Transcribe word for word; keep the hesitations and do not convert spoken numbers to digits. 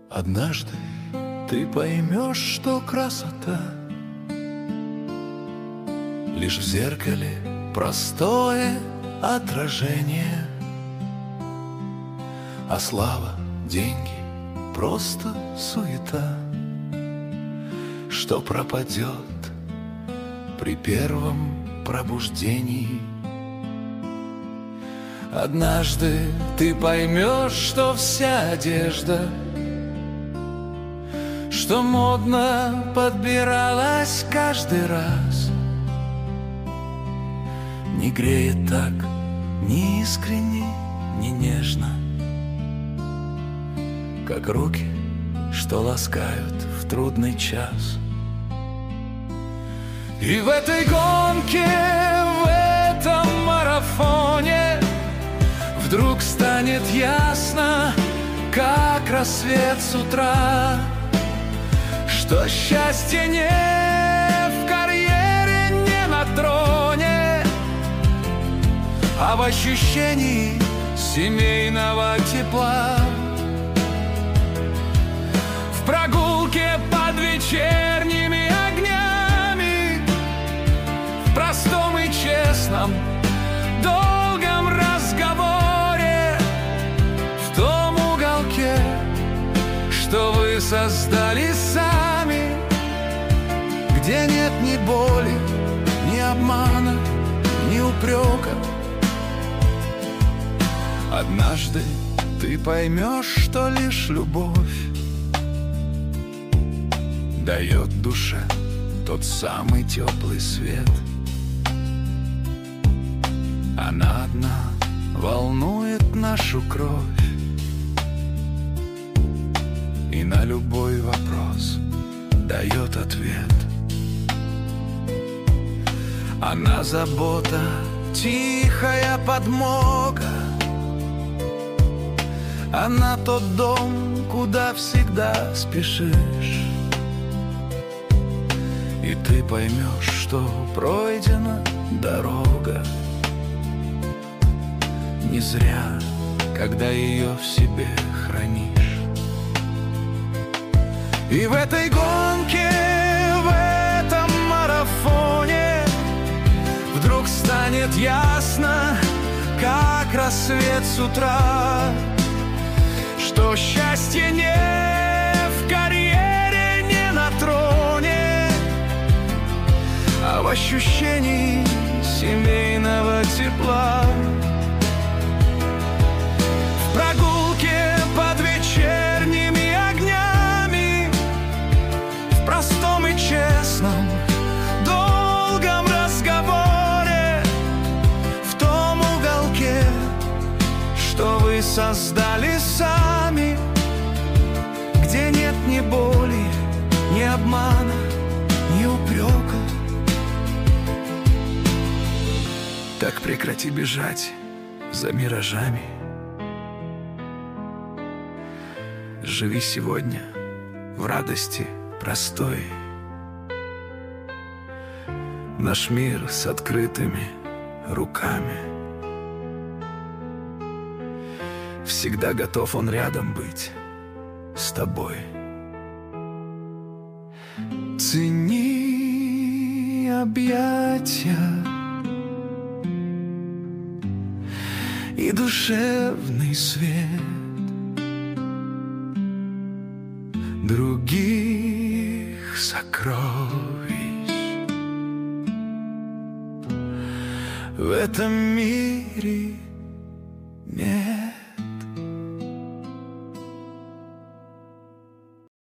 Однажды ты поймешь, что красота лишь в зеркале простое отражение, а слава, деньги — просто суета, что пропадет при первом пробуждении. Однажды ты поймешь, что вся одежда, что модно подбиралась каждый раз, не греет так ни искренне, ни нежно, как руки, что ласкают в трудный час. И в этой гонке, в этом марафоне вдруг станет ясно, как рассвет с утра, что счастье не в карьере, не на троне, а в ощущении семейного тепла, в прогулке под вечерними огнями, в простом и честном долгом разговоре, в том уголке, что вы создали сами, где нет ни боли, ни обмана, ни упрека. Однажды ты поймешь, что лишь любовь дает душе тот самый теплый свет. Она одна волнует нашу кровь и на любой вопрос дает ответ. Она забота, тихая подмога, она тот дом, куда всегда спешишь, и ты поймешь, что пройдена дорога не зря, когда ее в себе хранишь. И в этой гонке, в этом марафоне вдруг станет ясно, как рассвет с утра, что счастье не в карьере, не на троне, а в ощущении семейного тепла, в прогулке под вечерними огнями, в простом и честном долгом разговоре, в том уголке, что вы создали сами, где нет ни боли, ни обмана, ни упрека. Так прекрати бежать за миражами. Живи сегодня в радости простой. Наш мир с открытыми руками. Всегда готов он рядом быть с тобой. Цени объятия и душевный свет других сокровищ в этом мире нет.